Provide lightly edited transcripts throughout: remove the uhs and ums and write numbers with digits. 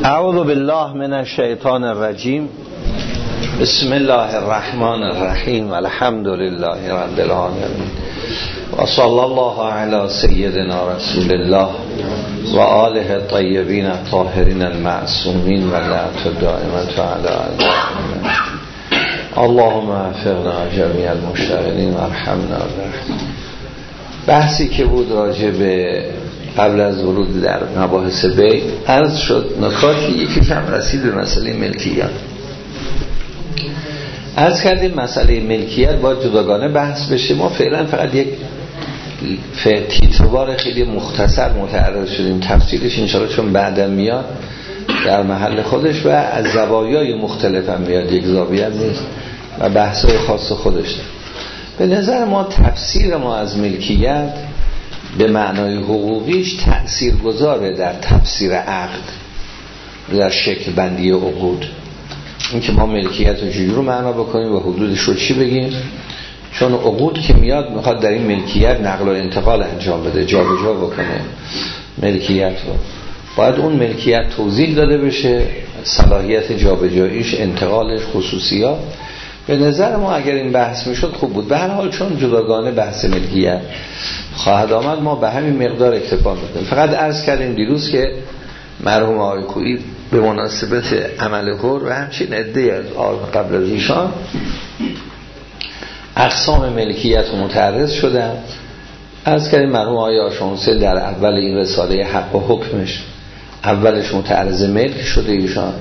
اعوذ بالله من الشیطان الرجیم. بسم الله الرحمن الرحیم. الحمد لله رب العالمین و صلی الله علی سیدنا رسول الله و آله الطیبین الطاهرین المعصومین و لعنت دائمة علی اعدائنا. اللهم وفقنا جمیع المشتغلین و ارحمنا برحمتک. بحثی که بود راجع به قبل از ورود در مباحث بیع عرض شد، نکاتی یکیش هم رسید به مسئله ملکیت. عرض کردیم مسئله ملکیت باید جداگانه بحث بشه. ما فعلا فقط یک تیتروار خیلی مختصر متعرض شدیم، تفصیلش انشاءالله چون بعدا میاد در محل خودش و از زوایای مختلف هم میاد، یک زاویه نیست و بحثای خاص خودش داره. به نظر ما تفسیر ما از ملکیت به معنای حقوقیش تأثیر گذاره در تفسیر عقد، در شکل بندی عقود. این که ما ملکیت رو چجوری رو معنا بکنیم و حدودش رو چی بگیم، چون عقود که میاد میخواد در این ملکیت نقل و انتقال انجام بده، جابجا بکنه ملکیت رو. باید اون ملکیت توضیح داده بشه، صلاحیت جابجاییش، انتقالش، خصوصیات. به نظر ما اگر این بحث میشد خوب بود. به هر حال چون جداگانه بحث ملکیت خواهد آمد ما به همین مقدار اکتفا میکنیم. فقط عرض کردیم دیروز که مرحوم آقای خویی به مناسبت عمل حر و همچین عده‌ای از قبل از ایشان اقسام ملکیت رو متعرض شدن. عرض کردیم مرحوم آقای آشامسل در اول این رساله حق و حکمش اولش متعرض ملک شده ایشان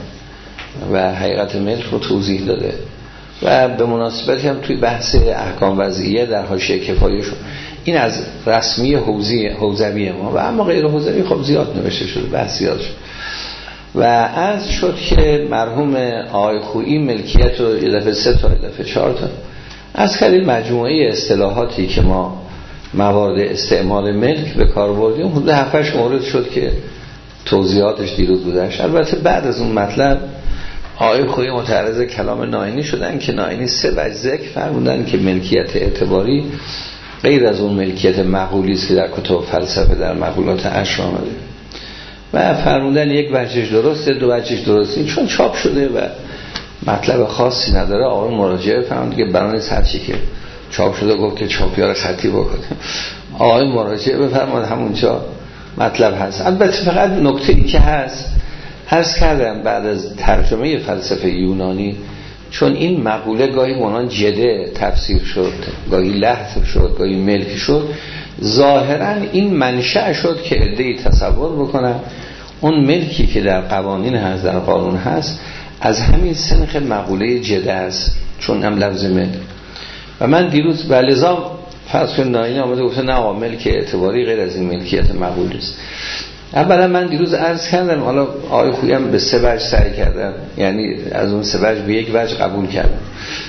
و حقیقت ملک رو توضیح داده و به مناسبت هم توی بحث احکام وضعیه در حاشیه کفایه شد. این از رسمی حوزوی ما و اما غیر حوزوی خب زیاد نوشته شده، بحث زیاد شد و عرض شد که مرحوم آقای خویی ملکیت رو یه دفعه 3 تا یه دفعه 4 تا از کردیم مجموعه اصطلاحاتی که ما موارد استعمال ملک به کار بردیم حدود 7-8 مورد شد که توضیحاتش دیروز بودش. البته بعد از اون مطلب آقای خویی متعرض کلام ناینی شدن که ناینی 3 وجه ذکر فرمودن که ملکیت اعتباری غیر از اون ملکیت معقولی است که در کتب فلسفه در مقولات عشر آمده و فرمودن یک وجهش درسته، 2 وجهش درسته. چون چاپ شده و مطلب خاصی نداره آقای مراجعه فرمود که برای هرچی که چاپ شده گفت که چاپیار خطی بکنه. آقای مراجعه بفرماد همونجا مطلب هست. البته فقط نکته‌ای که هست عرض کردم بعد از ترجمه فلسفه یونانی، چون این مقوله گاهی منان جده تفسیر شد، گاهی لحظ شد، گاهی ملک شد، ظاهرا این منشأ شد که عده‌ای تصور بکنن اون ملکی که در قوانین هست، در قانون هست، از همین سنخ مقوله جده است، چون هم لفظ ملک. و من دیروز به لذا فلسفه ناینی آمده گفته نه آقا ملک اعتباری غیر از این ملکیت مقوله است. اولا من دیروز عرض کردم، حالا آقای خویی هم به 3 وجه سعی کردن، یعنی از اون 3 وجه به 1 وجه قبول کردم.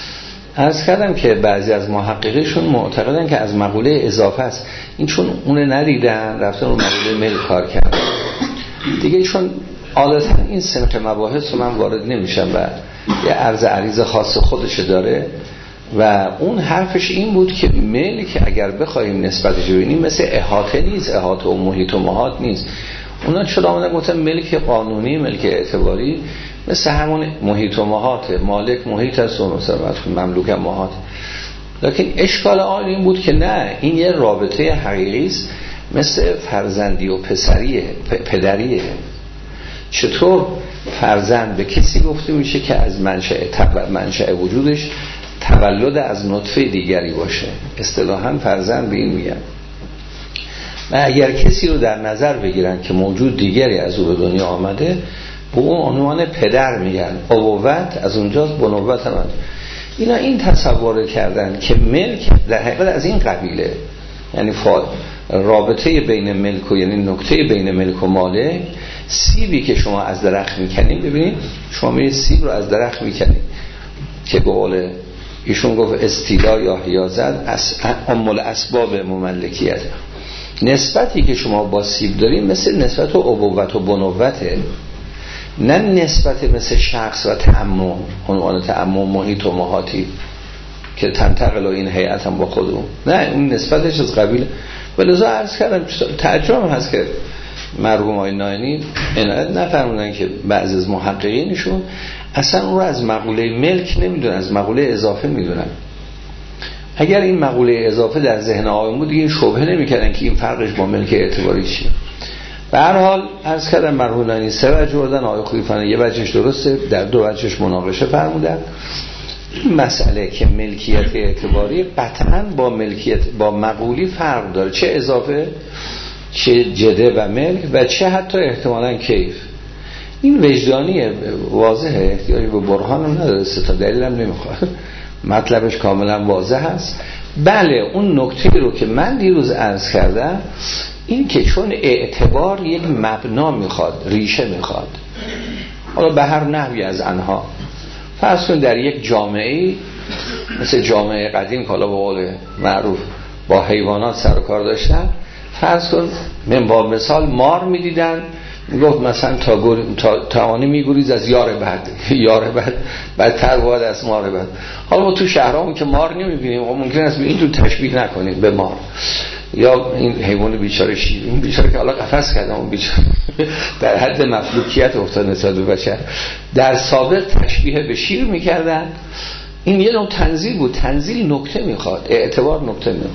عرض کردم که بعضی از محققینشون معتقدن که از مقوله اضافه است. این چون اون ندیدن رفتن رو مقوله ملک کار کردن دیگه، چون عادتا این سنخ مباحث رو من وارد نمیشم و یه عرض عریض خاص خودش داره و اون حرفش این بود که ملک اگر بخوایم نسبتش ببینیم مثل احاطه نیست، احاطه و محیط و محاط نیست. اونا چرا آمدن گفتن ملک قانونی، ملک اعتباری مثل همون محیط و محاط، مالک محیط است و مثلا مملوک محاط. لکن اشکال آن این بود که نه، این یه رابطه حقیقی است، مثل فرزندی و پدریه. چطور فرزند به کسی گفته میشه که از منشأ وجودش تولد از نطفه دیگری باشه، اصطلاحاً فرزند به این میگن. و اگر کسی رو در نظر بگیرن که موجود دیگری از او به دنیا آمده، به اون عنوان پدر میگن. ابوت از اونجاست، بنوت هم اینا این تصور کردن که ملک در حقیقت از این قبیله، یعنی رابطه بین ملک و یعنی نکته بین ملک و مالک. سیبی که شما از درخت میکنید، ببینید شما میرید سیب رو از درخت میکنید که به قول ایشون گفت استیلا یا حیازت ام الاسباب مملکیت. نسبتی که شما با سیب دارید مثل نسبت و ابوت و بنوته، نه نسبت مثل شخص و تعمم، عنوان تعمم محیط و محاطی که تنتقل و این هیئت هم با خودمون، نه اون نسبتش از قبیل. ولذا عرض کردم تعجب هست که مرحوم آقای ناینی عنایت نفرمودن که بعضی از محققینشون اصلا اون رو از مقوله ملک نمیدونن، از مقوله اضافه میدونن. اگر این مقوله اضافه در ذهن آقایون بود دیگه این شبهه نمیکردن که این فرقش با ملک اعتباری چیه. به هر حال عرض کردم مرحوم ناینی 3 وجه بردن، آقای خویفانی یه وجهش درسته، در 2 وجهش مناقشه فرمودن. این مسئله که ملکیت اعتباری قطعا با ملکیت با مقولی فرق داره، چه اضافه چه جده و ملک و چه حتی احتمالاً کیف. این وجدانی واضحه، احتیاجی به برهان هم نداره، 3 تا دلیل هم نمیخواد، مطلبش کاملا واضح است. بله اون نکته رو که من دیروز عرض کردم این که چون اعتبار یک مبنا میخواد، ریشه میخواد، حالا به هر نحوی از آنها، فرض کن در یک جامعه مثل جامعه قدیم که حالا به قول معروف با حیوانات سر و کار داشتن، فرض کن من با مثال مار میدیدن، میگفت مثلا تا آنی میگوریز از یار بد بدتر باید از مار بد. حالا ما تو شهرامون که مار نمیبینیم، ممکن است این تو تشبیه نکنیم به مار، یا این حیوان بیچاره شیر، این بیچاره که حالا قفس کردم، اون بیچاره در حد مفلوکیت افتاد نسبت به بشر، در سابق تشبیه به شیر میکردن. این یه نوع تنزیل بود، تنزیل نکته میخواد، اعتبار نکته میخواد.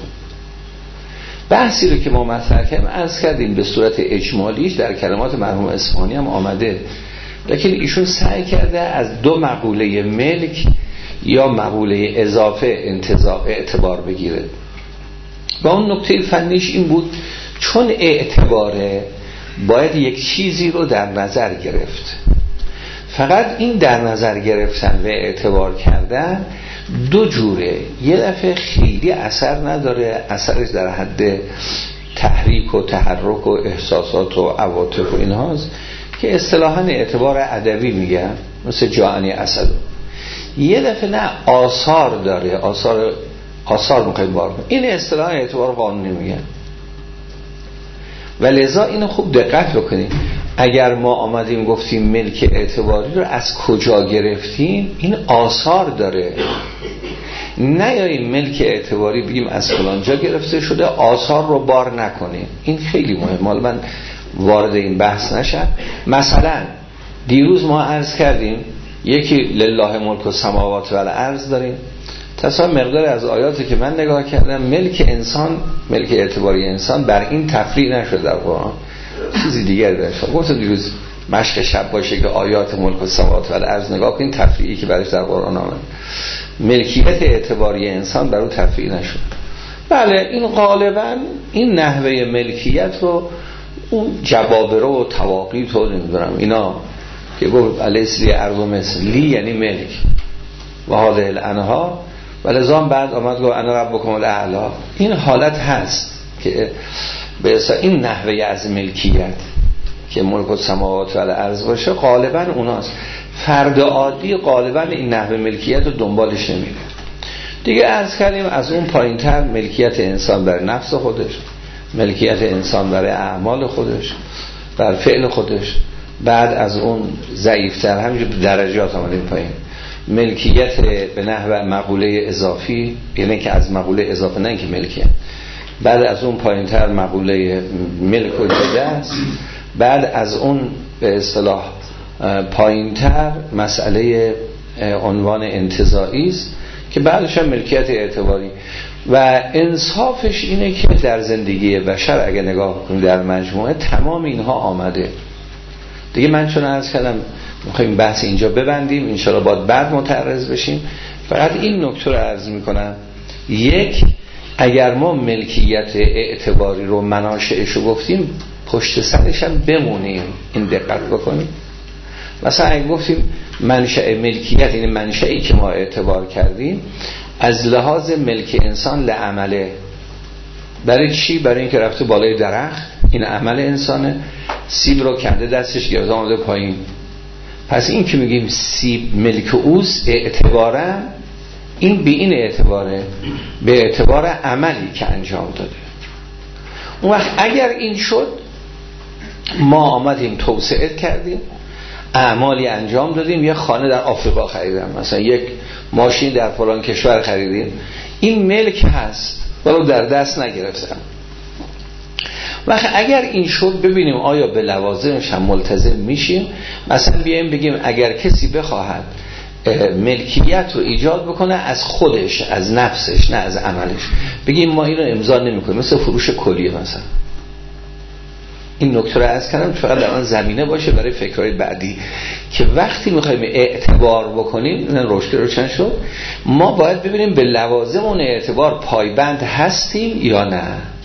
بحثی رو که ما مطرح کردیم عرض کردیم به صورت اجمالیش در کلمات مرحوم اصفهانی هم آمده، لیکن ایشون سعی کرده از 2 مقوله ملک یا مقوله اضافه اعتبار بگیره. و اون نکته فنیش این بود چون اعتباره باید یک چیزی رو در نظر گرفت، فقط این در نظر گرفتن و اعتبار کردن 2 جوره. یه دفعه خیلی اثر نداره، اثرش در حد تحریک و تحرک و احساسات و عواطف و اینهاست که اصطلاحاً اعتبار ادبی میگن، مثل جاعنی اسد. یه دفعه نه، آثار داره، آثار میخوایم بار کنیم، این اصطلاح اعتبار قانونی میگن. و لذا اینو خوب دقت بکنیم، اگر ما آمدیم گفتیم ملک اعتباری رو از کجا گرفتیم، این آثار داره. نیاییم ملک اعتباری بگیم از فلان جا گرفته شده، آثار رو بار نکنیم. این خیلی مهمه، حالا من وارد این بحث نشم. مثلا دیروز ما عرض کردیم یکی لله ملک السماوات و الارض داریم، تصور مقدار از آیاتی که من نگاه کردم ملک انسان، ملک اعتباری انسان بر این تفریع نشده در قرآن، چیزی دیگر داشت. گفتم دیروز مشق شب باشه که آیات ملک السماوات و الارض نگاه کنین، تفریعی که برش در قرآن آمد، ملکیت اعتباری انسان بر اون تفریع نشد. بله این غالبا این نحوه ملکیت رو اون جبابره و تواقیت و نمیدونم اینا که گفت الیسلی ارض مصر لی یعنی ملک و هذه الانهار، ولذا بعد آمد گفت انا ربکم الاعلی. این حالت هست که به اصلا این نحوه از ملکیت که ملک السماوات و الارض باشه غالبا اوناست. فرد عادی غالبا این نحوه ملکیت رو دنبالش نمیره. دیگه عرض کردیم از اون پایینتر ملکیت انسان بر نفس خودش، ملکیت انسان برای اعمال خودش، بر فعل خودش. بعد از اون ضعیفتر همینجور درجات آمدیم پایین، ملکیت به نحو مقوله اضافی، یعنی که از مقوله اضافه نه که ملکیت. بعد از اون پایینتر مقوله ملک و جده است. بعد از اون به اصطلاح پایینتر مسئله عنوان انتزاعی است که بعدش هم ملکیت اعتباری. و انصافش اینه که در زندگی بشر اگه نگاه کنیم در مجموعه تمام اینها آمده. دیگه من چون عرض کردم میخوایم بحث اینجا ببندیم، انشاءالله باید بعد متعرض بشیم. فقط این نکته رو عرض میکنم، یک، اگر ما ملکیت اعتباری رو مناشئش رو گفتیم پشت سرش هم بمونیم، این دقت بکنیم. مثلا اگه گفتیم منشأ ملکیت، این منشأی که ما اعتبار کردیم از لحاظ ملک انسان لعمله، برای چی؟ برای اینکه رفته بالای درخت، این عمل انسانه، سیب رو کنده دستش گرفته آمده پایین. پس این که میگیم سیب ملک اوست اعتبارا، این به این اعتباره، به اعتبار عملی که انجام داده. اون وقت اگر این شد ما آمدیم توسعه کردیم، اعمالی انجام دادیم، یه خانه در آفریقا خریدم، مثلا یک ماشین در فلان کشور خریدیم، این ملک هست ولو در دست نگرفتم. و اگر این شد ببینیم آیا به لوازمش هم ملتزم میشیم. مثلا بیایم بگیم اگر کسی بخواهد ملکیت رو ایجاد بکنه از خودش، از نفسش، نه از عملش، بگیم ما این رو امضا نمی‌کنیم، مثل فروش کلیه مثلا. این نکته رو عرض کردم فقط در آن زمینه باشه برای فکرهای بعدی که وقتی می‌خوایم اعتبار بکنیم، این روشن شد، ما باید ببینیم به لوازم اون اعتبار پایبند هستیم یا نه.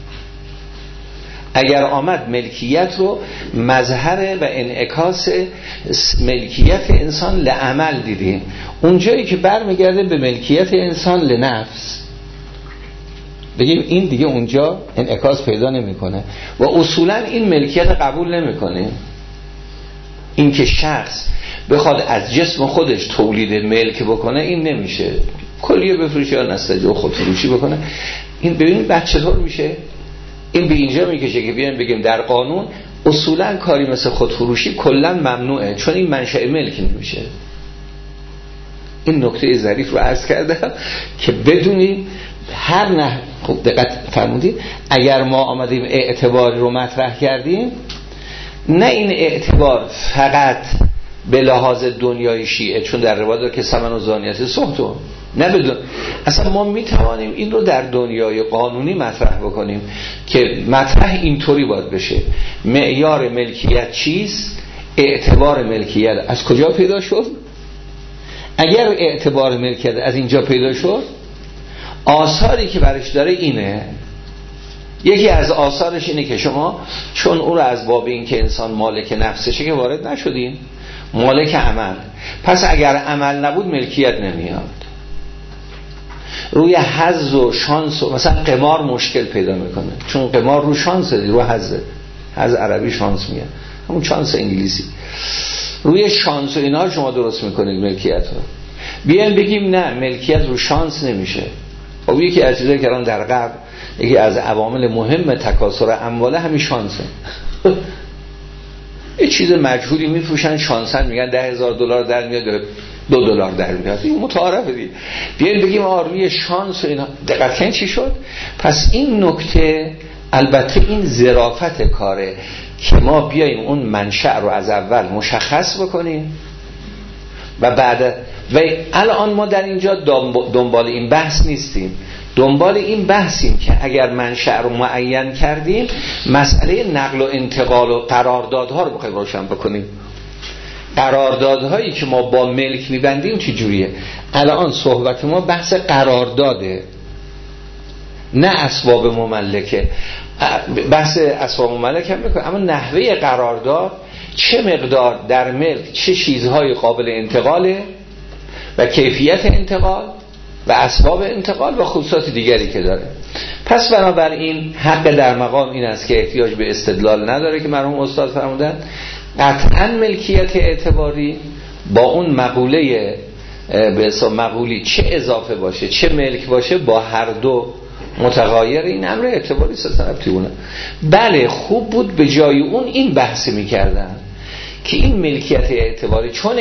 اگر آمد ملکیت رو مظهر و انعکاس ملکیت انسان لعمل دیدیم، اونجایی که برمیگرده به ملکیت انسان لنفس، بگیم این دیگه اونجا انعکاس پیدا نمیکنه و اصولا این ملکیت قبول نمیکنه. این که شخص بخواد از جسم خودش تولید ملک بکنه این نمیشه. کلیه بفروشه یا نستجه و خودفروشی بکنه، این ببینید بعد چطور میشه. این به اینجا میکشه که بیایم بگیم در قانون اصولا کاری مثل خودفروشی کلا ممنوعه، چون این منشأ ملک نمیشه. این نکته ظریف رو عرض کردم که بدونیم هر نه. خوب دقت فرمودید، اگر ما آمدیم اعتباری رو مطرح کردیم، نه این اعتبار فقط به لحاظ دنیای شیعه، چون در روایت داره که ثمن و زانیت سختو، نه بدون، اصلا ما میتوانیم این رو در دنیای قانونی مطرح بکنیم که مطرح اینطوری باید بشه. معیار ملکیت چیست؟ اعتبار ملکیت از کجا پیدا شد؟ اگر اعتبار ملکیت از اینجا پیدا شد، آثاری که برش داره اینه. یکی از آثارش اینه که شما چون اون رو از باب این که انسان مالک نفسشه که وارد نشدین، مالک عمل، پس اگر عمل نبود ملکیت نمیاد. روی حظ و شانس و مثلا قمار مشکل پیدا میکنه، چون قمار رو شانسه، رو حظه، حظ عربی شانس میاد، همون شانس انگلیسی، روی شانس و اینا شما درست میکنید ملکیت رو. بیایم بگیم نه ملکیت رو شانس نمیشه. خب یکی از چیزایی که الان در غرب یکی از عوامل مهم تکاثر امواله همین شانسه. یه چیز مجهولی میفروشن شانسن، میگن $10,000 در میاد، $2 در میاد، این متعارفه دیگه. بیایم بگیم روی شانس و اینا دقت کنید چی شد. پس این نکته، البته این ظرافت کاره که ما بیایم اون منشأ رو از اول مشخص بکنیم و بعد و الان ما در اینجا دنبال این بحث نیستیم، دنبال این بحثیم که اگر منشأ رو معین کردیم، مسئله نقل و انتقال و قراردادها رو بخوایم روشن بکنیم. قراردادهایی که ما با ملک میبندیم چی جوریه؟ الان صحبت ما بحث قرارداده، نه اسباب مملکه. بحث اسباب مملکه هم میکنه، اما نحوه قرارداد، چه مقدار در ملک چه چیزهای قابل انتقاله و کیفیت انتقال و اسباب انتقال و خصوصات دیگری که داره. پس بنابراین حق در مقام این است که احتیاج به استدلال نداره که مرحوم استاد فرمودن قطعا ملکیت اعتباری با اون مقوله به حساب مقولی چه اضافه باشه چه ملک باشه با هر دو متغایر، این امر اعتباری سترابطیونه. بله خوب بود به جای اون این بحث میکردن که این ملکیت اعتباری، چون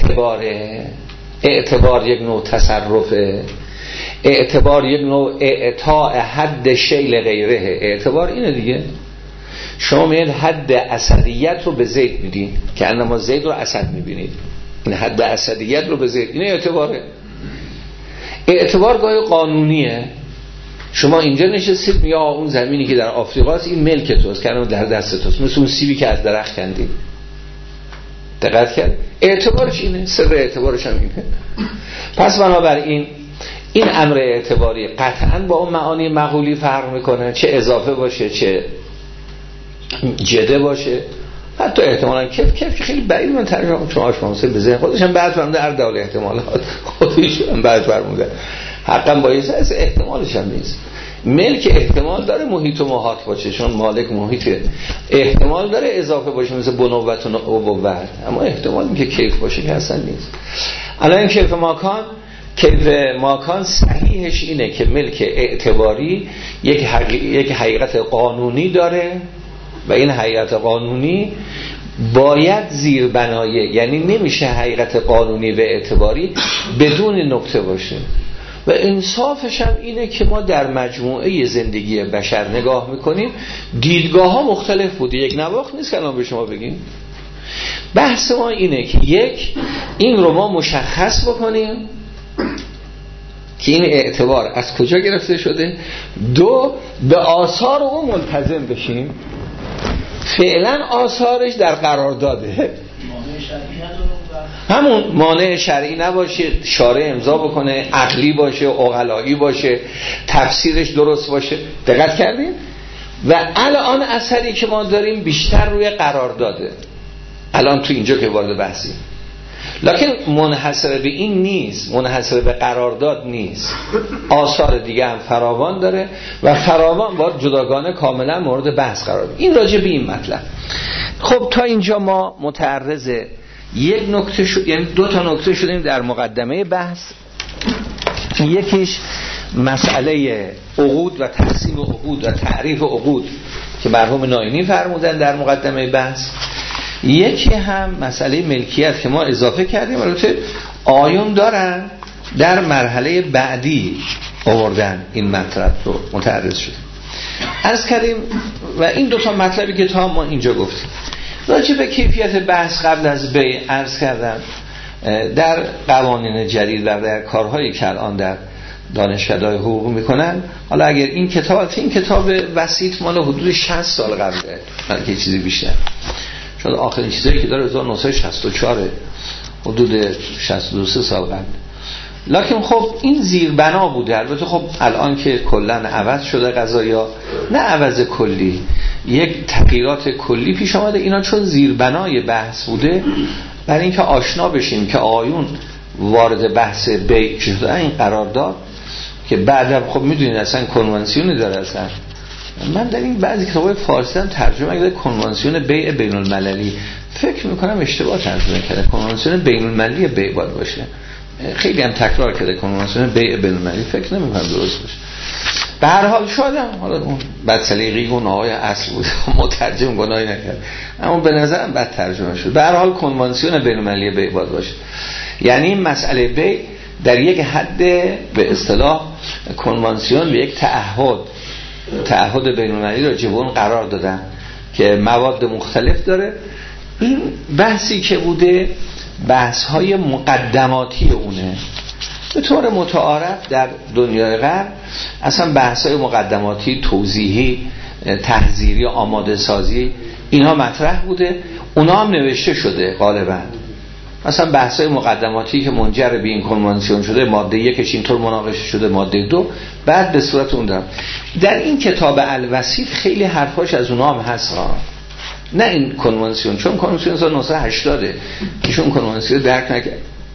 اعتبار یک نوع تصرفه، اعتبار یک نوع اعطاء حد شیء لغیره، اعتبار اینه دیگه. شما میاد حد اسدیت رو به زید میدین که انما زید رو اسد میبینید، این حد اسدیت رو به زید، این اعتباره. اعتبار گاهی قانونیه، شما اینجا نشستید یا اون زمینی که در آفریقاست این ملک توست، که در دست توست، مثل اون سیبی که از درخت کندید. دقت کرد؟ اعتبارش اینه، سر اعتبارش هم اینه. پس بنابراین این امر اعتباری قطعا با اون معانی مقولی فرق میکنه، چه اضافه باشه چه جده باشه، حتی احتمالاً کیف که خیلی بعید من ترجمه چون آشناسه به ذهن خودشم بعد فرموده اردال احتمالات خودشم بعد فرموده حقا باید از احتمالش هم نیست. ملک احتمال داره محیط و محاط باشه، چون مالک محیطه، احتمال داره اضافه باشه مثل بنوت و ابوت، اما احتمال این که کیف باشه که اصلا نیست. الان کیف ماکان صحیحش اینه که ملک اعتباری یک حقیقت قانونی داره و این حقیقت قانونی باید زیر بنایه، یعنی نمیشه حقیقت قانونی و اعتباری بدون نکته باشه. و انصافش هم اینه که ما در مجموعه زندگی بشر نگاه میکنیم، دیدگاه ها مختلف بوده، یک نواخت نیست که الان به شما بگیم. بحث ما اینه که یک، این رو ما مشخص بکنیم که این اعتبار از کجا گرفته شده، دو، به آثار او ملتزم بشیم، فعلا آثارش در قرارداده، همون مانع شرعی نباشه، شارع امضا بکنه، عقلی باشه، عقلایی باشه، تفسیرش درست باشه. دقت کردین؟ و الان اثری که ما داریم بیشتر روی قرارداده الان تو اینجا که وارد بحثی، لکن منحصر به این نیست، منحصر به قرارداد نیست، آثار دیگه هم فراوان داره و فراوان باید جداگانه کاملا مورد بحث قرار بگیره. این راجع به این مطلب. خب تا اینجا ما متعرض یک نکته یعنی دو تا نکته شدیم در مقدمه بحث. یکیش مسئله عقود و تقسیم عقود و تعریف عقود که مرحوم ناینی فرمودن در مقدمه بحث. یکی هم مسئله ملکیت که ما اضافه کردیم، البته آیون دارن در مرحله بعدی آوردن این مطلب رو متعرض شدیم عرض کردیم. و این دو تا مطلبی که تا ما اینجا گفتیم راجع به کیفیت بحث قبل از بیع عرض کردم. در قوانین جدید و در کارهایی که الان در دانشکده‌های حقوق میکنن، حالا اگر این کتاب وسیط مال حدود 60 سال قبله، بلکه چیزی بیشتر، شاید آخرین چیزایی که داره 1964 حدود 62 سال قبل. لکن خب این زیربنا بوده. البته خب الان که کلا عوض شده قضایا، نه عوض کلی، یک تغییرات کلی پیش آمده. اینا چون زیربنای بحث بوده برای اینکه آشنا بشیم که آیون وارد بحث بیع شده این قرارداد که بعدم خب میدونید اصلا کنوانسیونی داره. اصلا من در این بعضی کتابای فارسی هم ترجمه کرده کنوانسیون بیع بین المللی، فکر میکنم اشتباه ترجمه کرده، کنوانسیون بین المللی بیع باید باشه. خیلی هم تکرار کرده کنوانسیون بیع بین المللی، فکر نمیکنم درست باشه. به هر حال شاید حالا اون بد سلیقه‌ای گناههای اصل بود، مترجم گناهی نکرد، اما به نظرم بد ترجمه شد. به هر حال کنوانسیون بین المللی بیع باید باشه. یعنی این مسئله بیع در یک حد به اصطلاح کنوانسیون به یک تعهد بین المللی را جبون قرار دادن که مواد مختلف داره. این بحثی که بوده بحث‌های مقدماتی اونه. به طور متعارف در دنیای غرب اصلا بحث‌های مقدماتی، توضیحی، تحذیری، آماده سازی اینها مطرح بوده، اونا هم نوشته شده غالبا. مثلا بحث‌های مقدماتی که منجر به این کنوانسیون شده، ماده 1 اینطور مناقشه شده، ماده 2 بعد به صورت اون دارم. در این کتاب الوسیط خیلی حرفاش از اونها هم هست ها. نه این کنوانسیون، چون کنوانسیون 1980 ایشون کنوانسیون درک نکرد،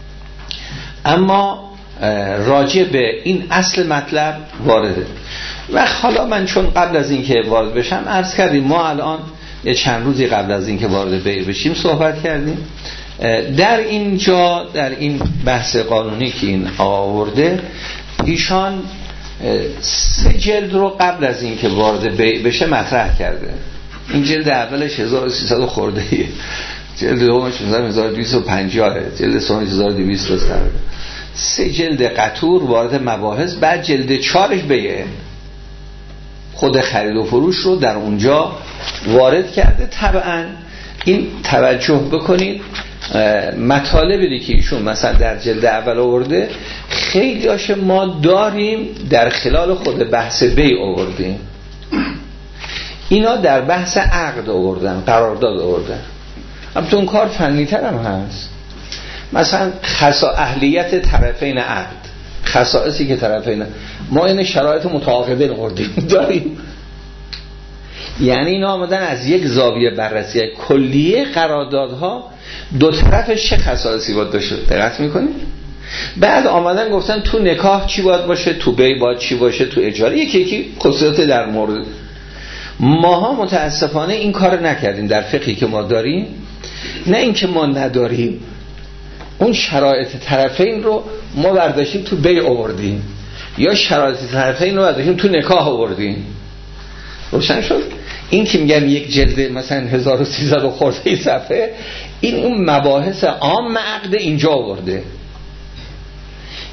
اما راجع به این اصل مطلب وارده. و حالا من چون قبل از اینکه وارد بشم عرض کردیم ما الان یه چند روزی قبل از اینکه وارد بیع بشیم صحبت کردیم. در اینجا در این بحث قانونی که این آورده ایشان 3 جلد رو قبل از اینکه وارد بیع بشه مطرح کرده. این جلد اولش 1300 خورده‌ایه، جلد دومش 1250، جلد سوم 1200 است. 3 جلد قطور وارد مباحث، بعد جلد 4ش بیعه، خود خرید و فروش رو در اونجا وارد کرده. طبعا این توجه بکنید مطالبی که ایشون مثلا در جلد اول آورده خیلی هاش ما داریم در خلال خود بحث بیع آوردیم، اینا در بحث عقد آوردن، قرارداد آوردن. البته اون کار فنی‌تر هم هست. مثلا اهلیت طرفین عقد، خصائصی که طرفین، ما این شرایط متعاقدین آوردیم داریم. یعنی اینا آمدن از یک زاویه بررسی کلیه قراردادها دو طرفش چه خصائصی باید داشته، دقت میکنید؟ بعد آمدن گفتن تو نکاح چی باید باشه، تو بیع باید چی باشه، تو اجاره، یکی خصوصیات در مورد. ماها متاسفانه این کار نکردیم در فقهی که ما داریم. نه اینکه ما نداریم، اون شرایط طرفین رو ما برداشتیم تو بیع آوردیم، یا شرایط طرفین رو برداشتیم تو نکاح آوردیم. روشن شد؟ این که میگم یک جلد مثلا 1300 خورده صفحه، این اون مباحث عام عقد اینجا آورده.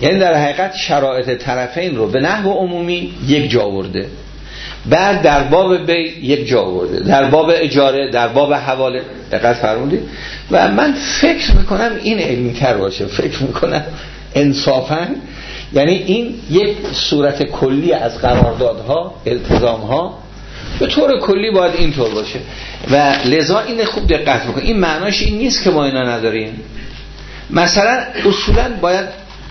یعنی در حقیقت شرایط طرفین رو به نحو عمومی یک جا آورده، بعد در باب بی یک جا آورده، در باب اجاره، در باب حواله. دقت فرمودید؟ و من فکر میکنم این علمی تر باشه، فکر میکنم انصافا یعنی این یک صورت کلی از قراردادها، التزامها به طور کلی باید اینطور باشه و لذا این خوب دقت بکنید. این معناش این نیست که ما اینا نداریم. مثلا اصولا باید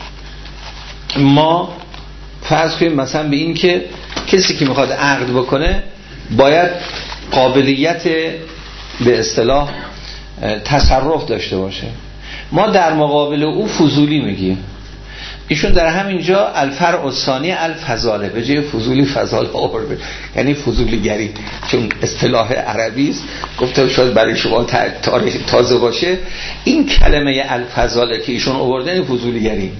ما فرض کنیم مثلا به این که کسی که میخواد عقد بکنه باید قابلیت به اصطلاح تصرف داشته باشه. ما در مقابل او فضولی میگیم. ایشون در همین جا الفرع الثانی الفضاله به جای فضولی فضاله آورده، یعنی فضولی گری، چون اصطلاح عربی است. گفتم شاید برای شما تازه باشه. این کلمه الفضاله که ایشون آورده این فضولی گری،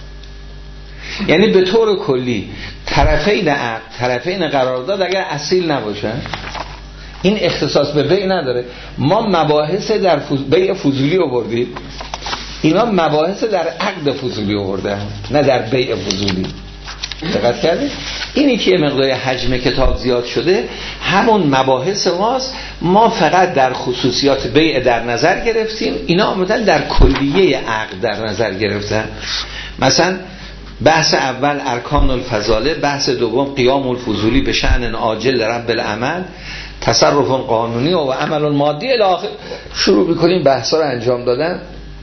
یعنی به طور کلی طرفین عقد، طرفین قرارداد اگر اصیل نباشن این اختصاص به بیع نداره. ما مباحث در بیع فضولی آوردیم، اینا مباحث در عقد فضولی آورده، نه در بیع فضولی. دقت کردید؟ اینی که مقدار حجم کتاب زیاد شده همون مباحث ماست. ما فقط در خصوصیات بیع در نظر گرفتیم، اینا آمدن در کلیه عقد در نظر گرفتن. مثلا بحث اول ارکان الفضاله، بحث دوم قیام الفضولی به شأن عاجل رب العمل، تصرف قانونی و عمل مادی الی آخر. شروع می‌کنیم بحثا رو انجام دادن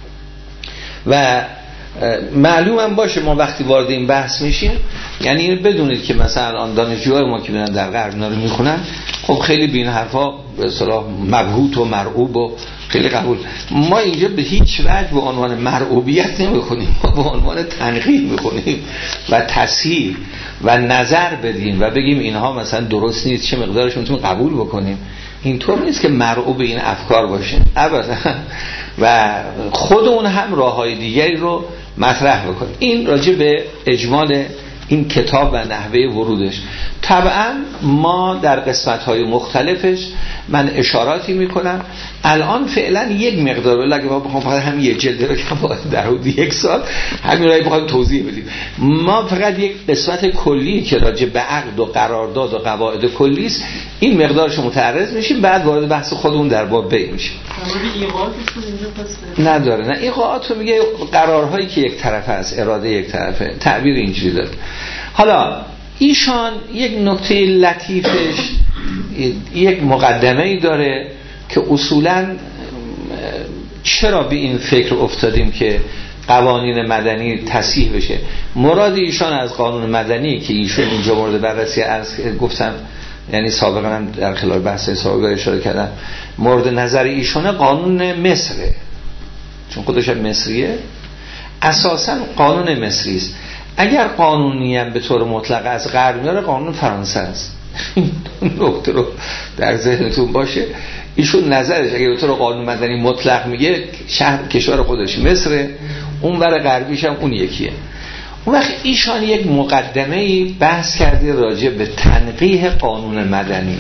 و معلوم هم باشه ما وقتی وارد این بحث میشیم، یعنی بدونید که مثلا آن دانشجوهای ما که میرن در غرب اینا رو میخونن، خب خیلی به این حرفا به اصطلاح مبهوت و مرعوب و خیلی قبول. ما اینجا به هیچ وجه به عنوان مرعوبیت نمیخونیم، ما به عنوان تنقیح میخونیم و تصحیح و نظر بدیم و بگیم اینها مثلا درست نیست، چه مقدارش میتونیم قبول بکنیم. اینطور نیست که مرعوب این افکار باشیم ابدا، و خودمون هم راههای دیگری رو مطرح بکنیم. این راجع به اجمال این کتاب و نحوه ورودش. طبعا ما در قسمت‌های مختلفش من اشاراتی میکنم. الان فعلا یک مقدار ولی اگه ما بخوام فقط هم یک جلد رو که باید در حدود یک سال همین رو بخوایم توضیح بدیم. ما فقط یک قسمت کلی که راجع به عقد و قرارداد و قواعد کلی است، این مقدارش متعرض میشیم، بعد وارد بحث خودمون در باب بی میشیم. نداره، نه ایقاعات رو میگه قرارهایی که یک طرفه است، اراده یک طرفه، تعبیر اینجوری داره. حالا ایشان یک نکته لطیفش یک مقدمه‌ای داره که اصولاً چرا به این فکر افتادیم که قوانین مدنی تصحیح بشه. مراد ایشان از قانون مدنی که ایشون اینجا مورد بررسی گفتم، یعنی سابقا هم در خلال بحث سابقا اشاره کردم، مورد نظر ایشونه قانون مصره، چون خودش مصریه، اساساً قانون مصری است. اگر قانونی هم به طور مطلق از غرب میاره قانون فرانسه است. این نکته رو در ذهنتون باشه. ایشون نظرش اگر به طور قانون مدنی مطلق میگه شهر کشور خودش مصر، اون ور غربیش هم اون یکیه. اون وقت ایشان یک مقدمه‌ای بحث کرده راجع به تنقیح قانون مدنی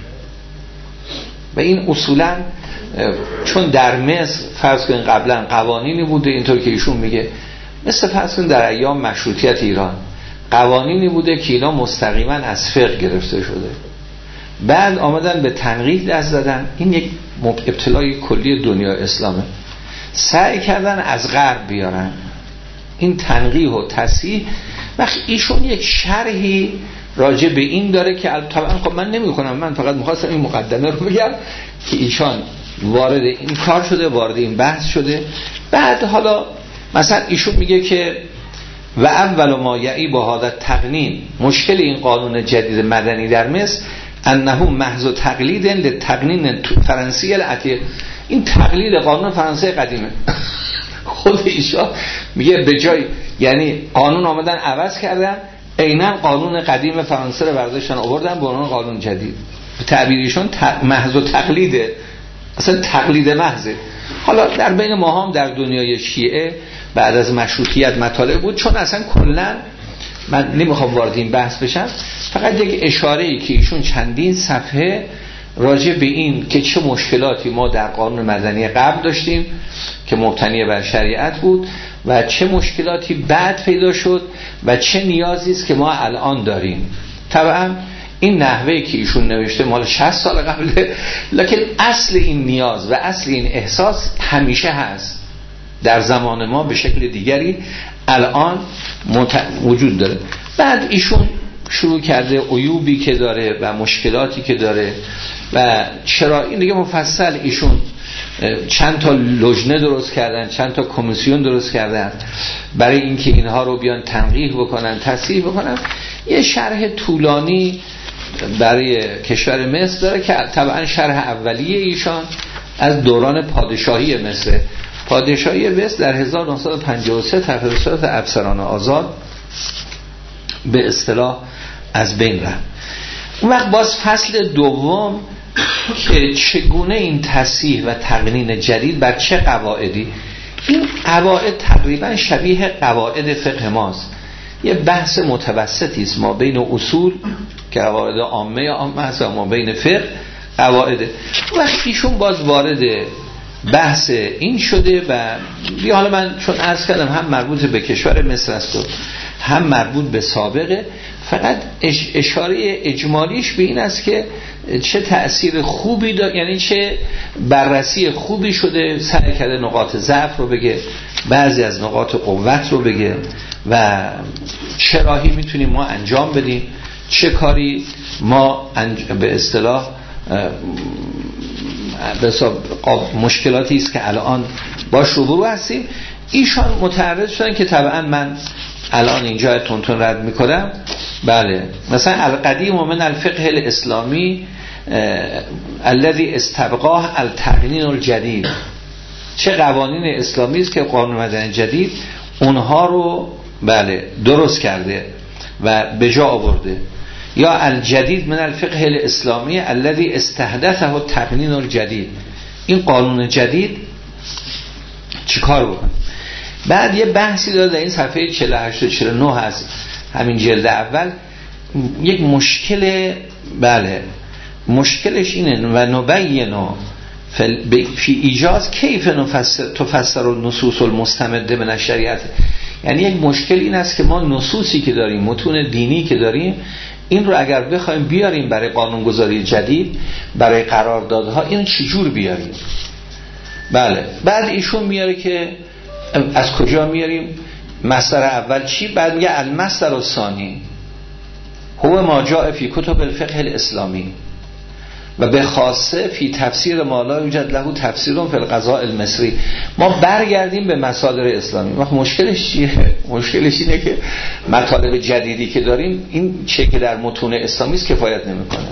و این اصولا چون در مصر فرض کنین قبلا قوانینی بوده، اینطور که ایشون میگه، مثل فرض کنین در ایام مشروطیت ایران قوانینی بوده که اینا مستقیما از فقه گرفته شده، بعد آمدن به تنقیح دست زدن. این یک ابتلای کلی دنیا اسلامه، سعی کردن از غرب بیارن این تنقیح و تصحیح. وقت ایشون یک شرحی راجع به این داره که طبعا خب من نمی‌کنم، من فقط می‌خواستم این مقدمه رو بگم که ایشان وارد این کار شده، وارد این بحث شده. بعد حالا مثلا ایشون میگه که و اول ما یعی با هذا تقنین، مشکل این قانون جدید مدنی در مصر انه محض تقلید لتقنین فرانسیه العتیق. این تقلید قانون فرانسه قدیمه. خود ایشان میگه به جای، یعنی قانون آمدن عوض کردن، عیناً قانون قدیم فرانسه رو برداشتن آوردن به عنوان قانون جدید. به تعبیرشون محض تقلیده، اصلا تقلید محضه. حالا در بین ما هم در دنیای شیعه بعد از مشروطیت مطالب بود، چون اصلا کلا من نمیخوام وارد این بحث بشم، فقط یک اشاره‌ای که ایشون چندین صفحه راجع به این که چه مشکلاتی ما در قانون مدنی قبل داشتیم که مبتنی بر شریعت بود و چه مشکلاتی بعد پیدا شد و چه نیازی است که ما الان داریم. طبعا این نحوهی که ایشون نوشته مال 60 سال قبله، لکن اصل این نیاز و اصل این احساس همیشه هست، در زمان ما به شکل دیگری الان وجود داره. بعد ایشون شروع کرده عیوبی که داره و مشکلاتی که داره و چرا این دیگه مفصل ایشون چند تا لجنه درست کردن، چند تا کمیسیون درست کردن برای اینکه اینها رو بیان تنقیح بکنن، تصحیح بکنن. یه شرح طولانی برای کشور مصر داره که طبعا شرح اولیه ایشان از دوران پادشاهی مصر. پادشاهی مصر در 1953 تحت رسالت افسران آزاد به اصطلاح از بین رفت. اون وقت باز فصل دوم که چگونه این تصحیح و تقنین جدید بر چه قواعدی، این قواعد تقریبا شبیه قواعد فقه ماست، یه بحث متوسطی است ما بین اصول که قواعد عامه هست و ما بین فقه قواعد. وقتیشون باز وارد بحث این شده و حالا من چون عرض کردم هم مربوط به کشور مصر است و هم مربوط به سابقه، فقط اشاره اجمالیش به این است که چه تأثیر خوبی داره، یعنی چه بررسی خوبی شده، سعی کرده نقاط ضعف رو بگه، بعضی از نقاط قوت رو بگه و چه راهی میتونیم ما انجام بدیم، چه کاری ما به اصطلاح مشکلاتی است که الان باش روبرو هستیم. ایشان متعرض شدن که طبعا من الان اینجا تونتون رد میکنم. بله، مثلا القدیم من الفقه الاسلامی الذي استبقاه التقنین الجدید، چه قوانین اسلامی است که قانون مدنی جدید اونها رو بله درست کرده و به جا آورده. یا الجدید من الفقه الاسلامی الذي استحدثه التقنین الجدید، این قانون جدید چیکار بکنه. بعد یه بحثی داره در این صفحه 48 و 49 هست همین جلد اول، یک مشکل بله مشکلش اینه و نبینو فی ایجاز کیف تفسر النصوص المستمده من الشریعت. یعنی یک مشکل این است که ما نصوصی که داریم، متون دینی که داریم، این رو اگر بخوایم بیاریم برای قانونگذاری جدید، برای قراردادها، این چجور بیاریم. بله، بعد ایشون میاره که از کجا میاریم. مصدر اول چی؟ بعد میگه المصدر الثانی هو ما جاء فی کتب الفقه الاسلامی و به خاصه فی تفسیر ما لا یوجد له تفسیر فی القضاء المصری. ما برگردیم به مصادر اسلامی. وقت مشکلش چیه؟ مشکلش اینه که مطالب جدیدی که داریم، این چه که در متون اسلامی است کفایت نمیکنه.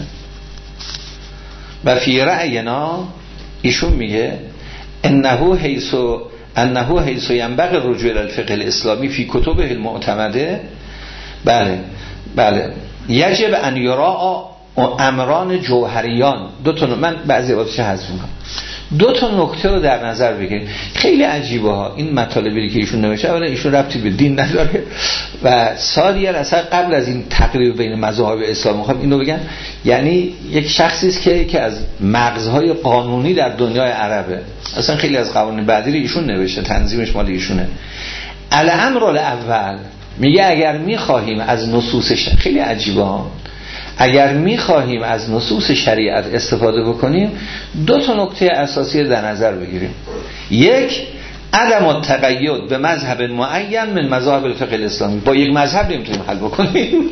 و فی رأینا ایشون میگه انه حیث ینبغی الرجوع الى الفقه الاسلامی فی کتبه المعتمده. بله یجب ان یراء امران جوهریان. من بعضی وقتش حذف میکنم. 2 نکته رو در نظر بگیرید، خیلی عجیبه ها این مطالبی که ایشون نوشته. اولا ایشون ربطی به دین نداره و ثانیاً اصلا قبل از این تقریب بین مذاهب اسلام میخوام اینو بگم، یعنی یک شخصی است که از مغزهای قانونی در دنیای عربه. اصلا خیلی از قوانین بعدی رو ایشون نوشته، تنظیمش مال ایشونه. الامر الاول میگه اگر میخواهیم از نصوص خیلی عجیبه ها، اگر میخواهیم از نصوص شریعت استفاده بکنیم 2 نکته اساسی در نظر بگیریم. یک، عدم التقید به مذهب معین من مذاهب الفقه الاسلامی. با یک مذهب نمیتونیم حل بکنیم.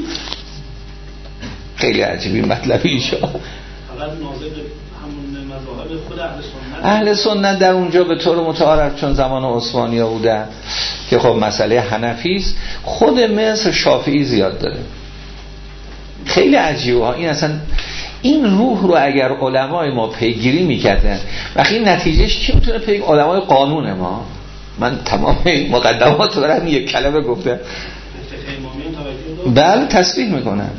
خیلی عجیبی مطلبی ایشا. فقط ناظر همون مذاهب خود اهل سنت در اونجا به طور متعارف، چون زمان عثمانی ها بودن که خب مسئله حنفی است، خود مصر شافعی زیاد داره. خیلی عجیبه ها. این اصلا این روح رو اگر علمای ما پیگیری میکردن، وقتی این نتیجهش چی میتونه پیگیری؟ علمای قانون ما. من تمام مقدمات رو برم یک کلمه گفتم. بله تصریح میکنن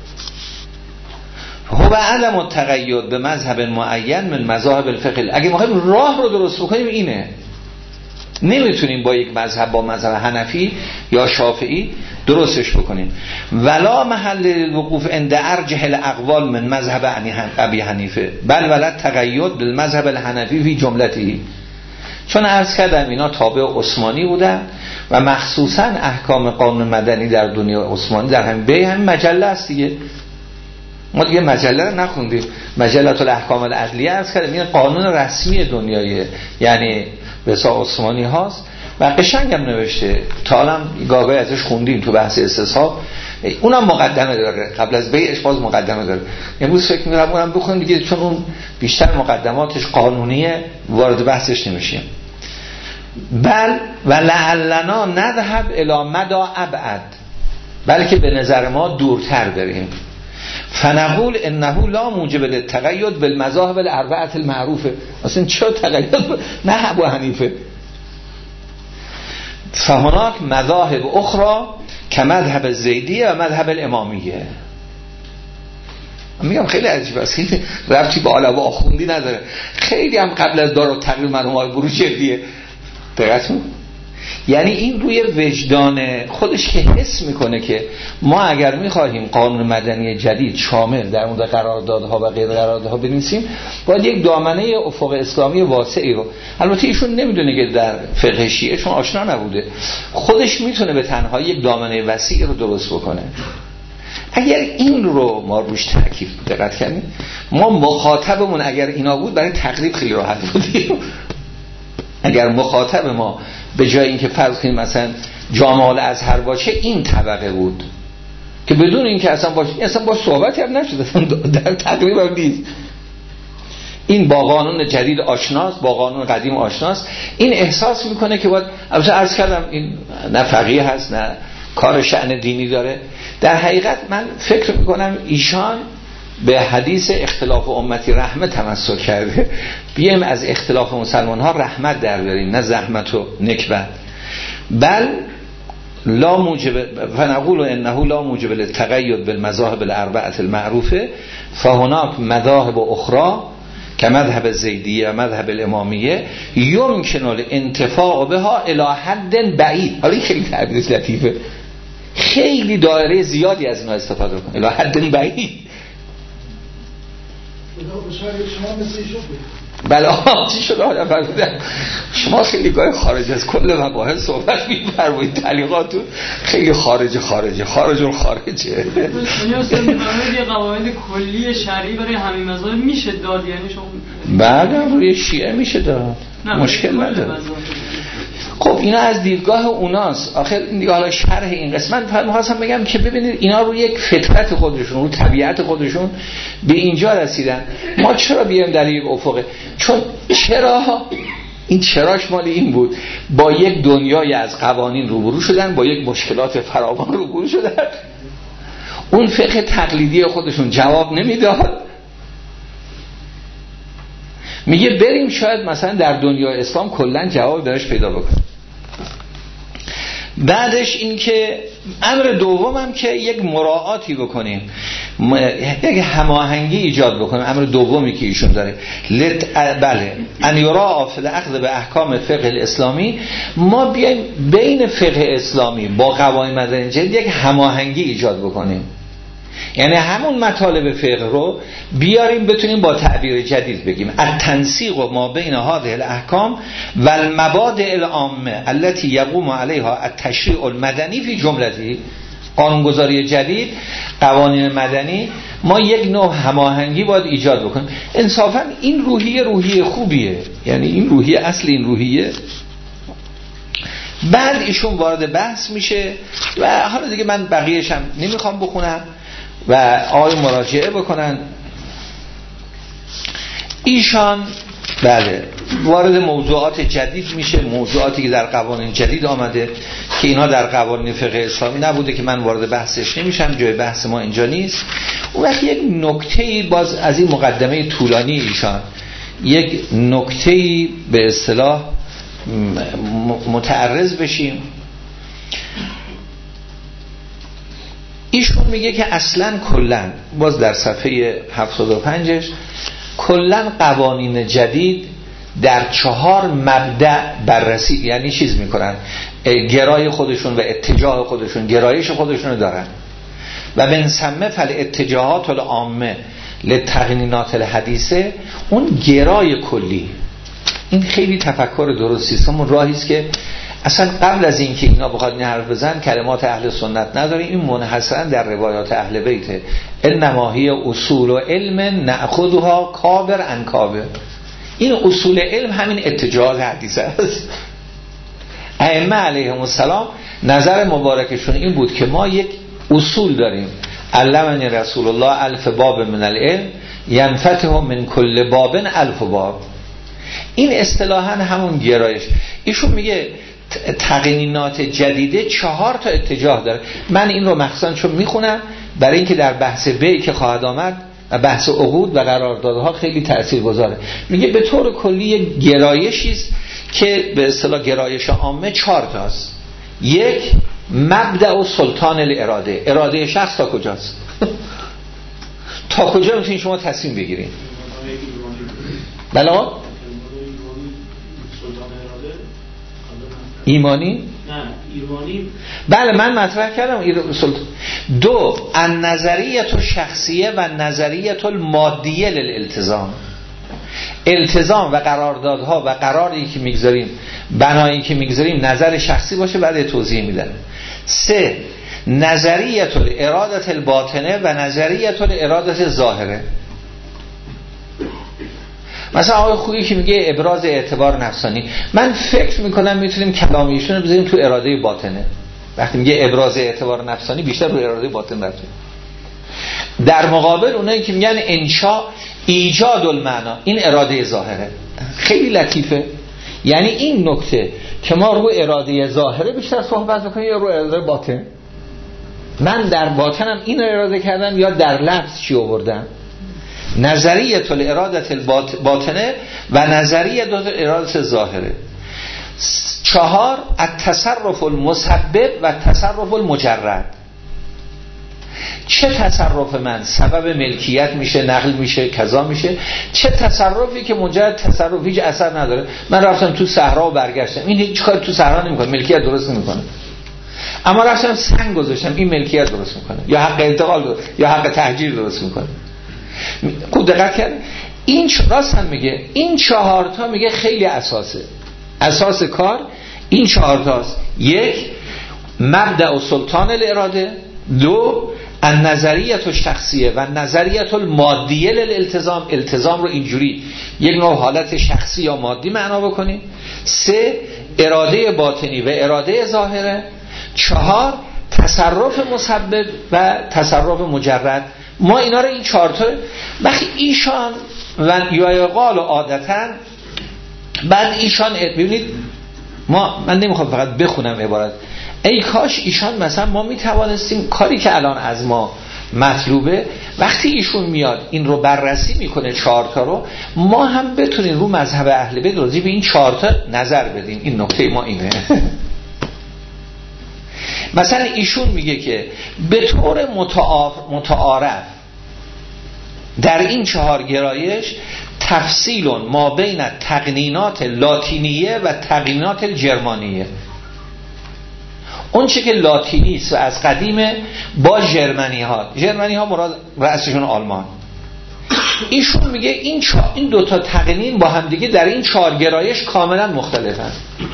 هو عدم التقید به مذهب معین من مذاهب الفقه. اگه میخوایم راه رو درست بکنیم اینه، نمیتونیم با یک مذهب، با مذهب حنفی یا شافعی درستش بکنیم. ولا محل الوقوف عند ارجح الاقوال من مذهب ابی حنیفه بل ولد تقید بالمذهب الحنفی فی جملته. چون عرض کردم اینا تابع عثمانی بودن و مخصوصا احکام قانون مدنی در دنیا عثمانی در همین مجله است دیگه. ما دیگه مجله رو نخوندیم، مجله الاحکام العدلیه است که این قانون رسمی دنیایه، یعنی به حساب عثمانی هاست و قشنگ هم نوشته. تا الان گاهی ازش خوندیم تو بحث استصحاب، اونم مقدمه داره، قبل از بیعش باز مقدمه داره. امروز فکر می‌کنم اونم بخونیم دیگه، چون اون بیشتر مقدماتش قانونیه، وارد بحثش نمیشیم. بل و لعلنا نذهب الی مدى ابعد، بلکه به نظر ما دورتر بریم. فنقول انه لا موجب للتقید بالمذاهب الاربعه المعروفه. اصلا چرا تقید؟ نه ابو حنیفه. فهناک مذاهب اخرى که مذهب زیدیه و مذهب الامامیه. میگم خیلی عجیب است، خیلی ربطی به عالم آخوندی نداره، خیلی هم قبل از دارالتقویم مرحوم آقای بروجردیه. دقیقاً یعنی این روی وجدان خودش که حس میکنه که ما اگر میخواهیم قانون مدنی جدید شامل در مورد قراردادها و غیر قراردادها بنویسیم، باید یک دامنه افق اسلامی واسعی رو، البته ایشون نمیدونه که در فقه شیعه چون آشنا نبوده، خودش میتونه به تنهایی یک دامنه وسیع رو درست بکنه. اگر این رو ما روش تاکید دقت کنیم، ما مخاطبمون اگر اینا بود برای تقریب خیلی راحت بودیم. اگر مخاطب ما به جای اینکه فرض کنیم مثلا جامعه الازهر باشه این طبقه بود که بدون اینکه اصلا با صحبتی هم نشده، در تقریب هم نیست، این با قانون جدید آشناست، با قانون قدیم آشناست، این احساس میکنه که باید، البته عرض کردم این نه فقیه هست نه کار شأن دینی داره. در حقیقت من فکر میکنم ایشان به حدیث اختلاف امتی رحمت تمسک کرده. بیایم از اختلاف مسلمان ها رحمت در بیاریم، نه زحمت و نکبت. بل لا موجب فنقول انه لا موجب للتقید بالمذاهب الاربعه المعروفه فهناك مذاهب اخرى که مذهب زیدیه و مذهب الامامیه یمکن الانتفاع بها الی حد بعید. حالا این خیلی تعبیر لطیفه، خیلی دایره زیادی از اینا استفاده کنه، الی حد بعید. شما مثل ایشون بله چی شده حالا فرمودم شما خیلی گاهی خارج از کل مباحث صحبت می‌فرمایید، تعلیقاتون خیلی خارجه. یعنی اصلا می‌فرمایید یه قواعد کلی شرعی برای همین مذاهب میشه داد، یعنی شما بله روی شیعه میشه داد، مشکل نداره. خب اینا از دیدگاه اوناست. آخر دیگه حالا شرح این قسمت می‌خواستم بگم که ببینید اینا رو یک فطرت خودشون، رو طبیعت خودشون به اینجا رسیدن. ما چرا بیایم در یک افقه؟ چون چراش مال این بود، با یک دنیای از قوانین روبرو شدن، با یک مشکلات فراوان روبرو شدن، اون فقه تقلیدی خودشون جواب نمیداد. میگه بریم شاید مثلا در دنیای اسلام کلا جواب درش پیدا بکنیم. بعدش این که امر دومم که یک مراعاتی بکنیم، یک هماهنگی ایجاد بکنیم. امر دومی که ایشون داره بله ان یراء فی الاخذ به احکام فقه الاسلامی، ما بیایم بین فقه اسلامی با قوانین مدنی جدید یک هماهنگی ایجاد بکنیم. یعنی همون مطالب فقه رو بیاریم بتونیم با تعبیر جدید بگیم التنسیق ما بین هذه الاحکام و المبادئ العامه التي يقوم عليها التشریع المدنی فی جملته. قانونگذاری جدید، قوانین مدنی، ما یک نوع هماهنگی باید ایجاد بکنیم. انصافا این روحیه خوبیه، یعنی این روحیه اصل این روحیه. بعد ایشون وارد بحث میشه و حالا دیگه من بقیه‌اش هم نمیخوام بخونم و آقای مراجعه بکنن. ایشان بله وارد موضوعات جدید میشه، موضوعاتی که در قوانین جدید آمده که اینا در قوانین فقه اسلامی نبوده که من وارد بحثش نمیشم، جای بحث ما اینجا نیست. اون وقت یک نکته‌ای باز از این مقدمه طولانی ایشان، یک نکته‌ای به اصطلاح متعرض بشیم. ایشون میگه که اصلا کلن، باز در صفحه 75ش، کلن قوانین جدید در 4 مبدأ بررسی، یعنی چیز میکنن، گرای خودشون و اتجاه خودشون، گرایش خودشون دارن. و بنسمه فل اتجاهات العامه لتقنینات الحدیثه، اون گرای کلی. این خیلی تفکر درستی است، اون راهی است که اصلا قبل از اینکه اینا بخواد این حرف بزن کلمات اهل سنت نداره، این منحصرا در روایات اهل بیته. انما هی اصول و علم نأخذها کابر عن کابر. این اصول علم همین اتجاه حدیث است. ائمه علیهم السلام نظر مبارکشون این بود که ما یک اصول داریم، علمنی رسول الله الف باب من العلم ینفتح من کل باب الف باب. این اصطلاحاً همون گرایش. ایشون میگه تقنینات جدیده 4 تا اتجاه داره. من این رو مخصوصا چون میخونم برای اینکه در بحث بی که خواهد آمد و بحث عقود و قراردادها خیلی تاثیرگذاره. میگه به طور کلی یک گرایشی است که به اصطلاح گرایش عامه 4 تاست. یک، مبدأ و سلطان الاراده. اراده شخص تا کجاست؟ تا کجا میتونید شما تصمیم بگیرید؟ بله ایمانی؟ نه ایمانی. بله من مطرح کردم. 2 النظریه الشخصیه و نظریه المادیه للالتزام. التزام و قراردادها و قراری که میگذاریم، بنایی که میگذاریم نظر شخصی باشه، بعد توضیح میدن. 3 نظریه الاراده الباطنه و نظریه الاراده ظاهره. مثلا آقای خویی که میگه ابراز اعتبار نفسانی، من فکر میکنم میتونیم کلام ایشون رو بذاریم تو اراده باطنه. وقتی میگه ابراز اعتبار نفسانی بیشتر رو اراده باطن رفته. در مقابل اونایی که میگن انشاء ایجاد المعنا، این اراده ظاهره. خیلی لطیفه. یعنی این نکته که ما رو اراده ظاهره بیشتر صحبت میکنیم یا رو اراده باطن. من در باطنم این رو اراده کردم یا در لفظ چی آوردم. نظریه الاراده الباطنه و نظریه اراده ظاهره. 4 التصرف المسبب و التصرف المجرد. چه تصرف من سبب ملکیت میشه، نقل میشه، کذا میشه، چه تصرفی که مجرد تصرف هیچ اثر نداره. من رفتم تو صحرا و برگشتم، این هیچ کاری تو صحرا نمیکنه، ملکیت درست نمیکنه. اما رفتم سنگ گذاشتم، این ملکیت درست میکنه، یا حق انتقال یا حق تهجیر درست میکنه. خوب دقت کرد. این راست هم میگه این 4 تا میگه خیلی اساس کار این 4 تاست. 1 مبدأ و سلطان الاراده. 2 النظریه الشخصیه و نظریه المادیه للالتزام. التزام رو اینجوری یک نوع حالت شخصی یا مادی معنا بکنیم. 3 اراده باطنی و اراده ظاهره. 4 تصرف مسبب و تصرف مجرد. ما اینا رو این 4 تا وقتی ایشان و یقال عادتاً بعد ایشان ببینید من نمیخوام فقط بخونم عبارت، ای کاش ایشان مثلا ما میتوانستیم کاری که الان از ما مطلوبه وقتی ایشون میاد این رو بررسی میکنه 4 تا رو، ما هم بتونیم رو مذهب اهل بیت راضی به این 4 تا نظر بدیم. این نکته ما اینه. مثلا ایشون میگه که به طور متعارف در این 4 گرایش تفصیل ما بین تقنینات لاتینیه و تقنینات جرمانیه. اون چه که لاتینی است و از قدیمه با جرمنی ها مراد رأسشون آلمان. ایشون میگه این 2 تا تقنین با هم دیگه در این 4 گرایش کاملا مختلفن.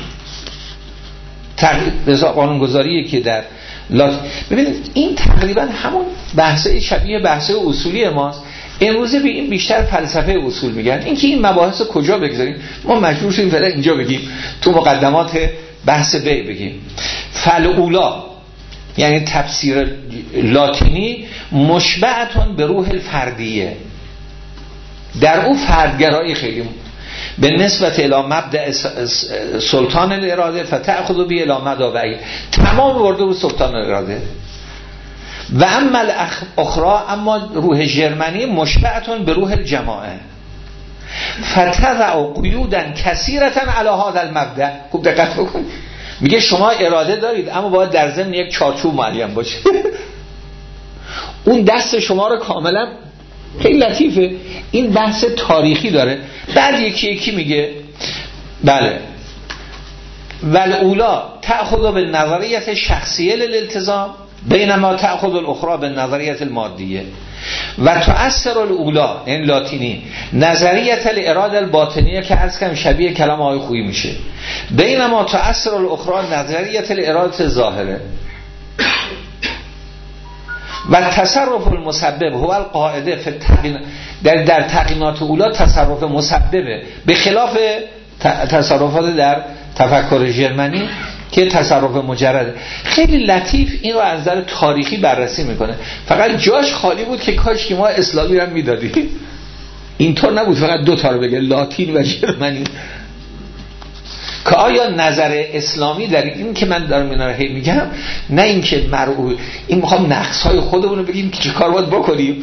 قانونگذاریه که در ببینید این تقریبا همون بحثه شبیه بحثه اصولی ماست. امروزه به این بیشتر فلسفه اصول میگن. اینکه این مباحث کجا بگذاریم، ما مجبور شدیم فعلا اینجا بگیم، تو مقدمات بحث بی بگیم. فالأولا یعنی تفسیر لاتینی مشبعتون به روح الفردیه، در اون فردگرایی خیلی به نسبت الی مبدأ سلطان الاراده فتأخذ به الی مدى تمام ورده و سلطان الاراده. و اما الاخرى اما روح جرمنی مشبعتون به روح الجماعه فتضع قیودا کثیرة علی هذا المبدأ. خوب دقت بکن، میگه شما اراده دارید اما باید در ضمن یک چارچوب معین باشه. اون دست شما رو کاملا خیلی لطیفه. این بحث تاریخی داره. بعد یکی میگه بله والاولا تأخذ بالنظریه شخصیه للالتزام بینما تأخذ الاخرى به نظریت المادیه و تؤثر الاولا این لاتینی نظریت الاراده الباطنیه که عرض کنم شبیه کلام آقای خویی میشه. بینما تؤثر الاخرى نظریت الاراده ظاهره و تصرف المسبب هو القاعده فی در تقییمات اولا تصرف مسببه به خلاف تصرفات در تفکر ژرمنی که تصرف مجرده. خیلی لطیف این رو از نظر تاریخی بررسی میکنه. فقط جاش خالی بود که کاش که ما اسلامی رو میدادیم. اینطور نبود فقط دو تا رو بگه لاتین و ژرمنی. که آیا نظر اسلامی در این که من دارم اینا رو هی میگم نه این که این میخوام نقصهای خودمون رو بگیم که چه کار باید بکنیم.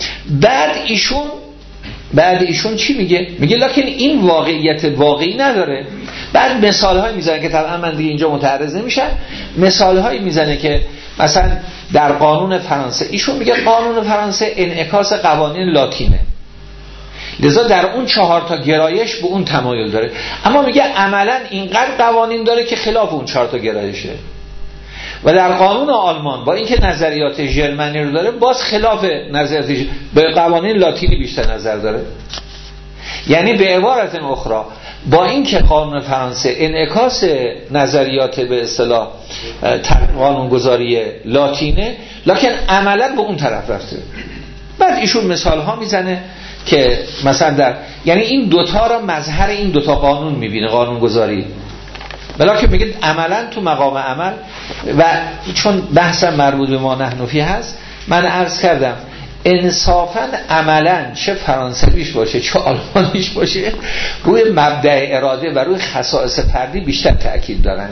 بعد ایشون چی میگه؟ میگه لکن این واقعیت واقعی نداره. بعد مثال‌های میزنه که طبعا من دیگه اینجا متعرض نمیشم. مثال‌هایی میزنه که مثلا در قانون فرانسه ایشون میگه قانون فرانسه انعکاس قوانین لاتینه، لذا در اون 4 تا گرایش به اون تمایل داره، اما میگه عملا اینقدر قوانین داره که خلاف اون 4 تا گرایشه. و در قانون آلمان با اینکه نظریات ژرمنی رو داره باز خلاف نظریات به قوانین لاتینی بیشتر نظر داره. یعنی به عبارت اخرى با اینکه قانون فرانسه انعکاس نظریات به اصطلاح قانونگذاری لاتینه، لکن عملا به اون طرف رفته. بعد ایشون مثال ها میزنه که مثلا یعنی این دوتا را مظهر این دوتا قانون میبینه، قانونگذاری، بلکه میگه عملا تو مقام عمل. و چون بحث مربوط به ما نحن فیه هست، من عرض کردم انصافا عملا چه فرانسویش باشه چه آلمانیش باشه روی مبدأ اراده و روی خصائص فردی بیشتر تأکید دارن.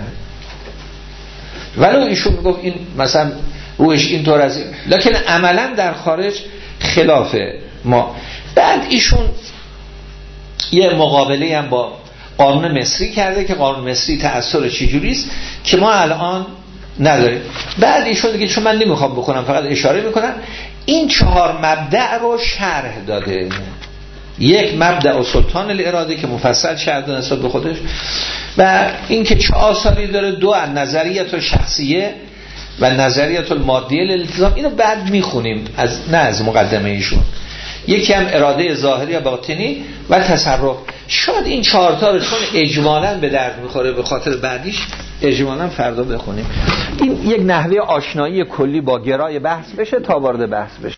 ولو ایشون میگفت این مثلا رویش اینطور از این، لکن عملا در خارج خلاف ما. بعد ایشون یه مقابله هم با قانون مصری کرده که قانون مصری تأثیر چجوریست که ما الان نداریم. بعد ایشون دیگه چون من نمیخوام بکنم فقط اشاره میکنم این 4 مبدأ رو شرح داده. یک مبدأ سلطان الاراده که مفصل شرح داده نسبت به خودش و این که چه آثاری داره. 2 نظریت شخصیه و نظریت المادیه للالتزام. اینو بعد میخونیم نه از مقدمه ایشون. یکی هم اراده ظاهری و باطنی و تصرف. شاید این 4 تا رو چون اجمالاً به درد میخوره به خاطر بعدیش اجمالاً فردا بخونیم. این یک نحوه آشنایی کلی با گرای بحث بشه تا وارد بحث بشه.